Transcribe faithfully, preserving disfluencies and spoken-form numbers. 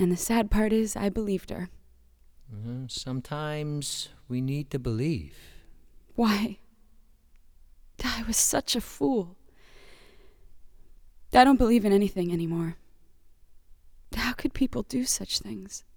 And the sad part is, I believed her. Uh, sometimes we need to believe. Why? I was such a fool. I don't believe in anything anymore. How could people do such things?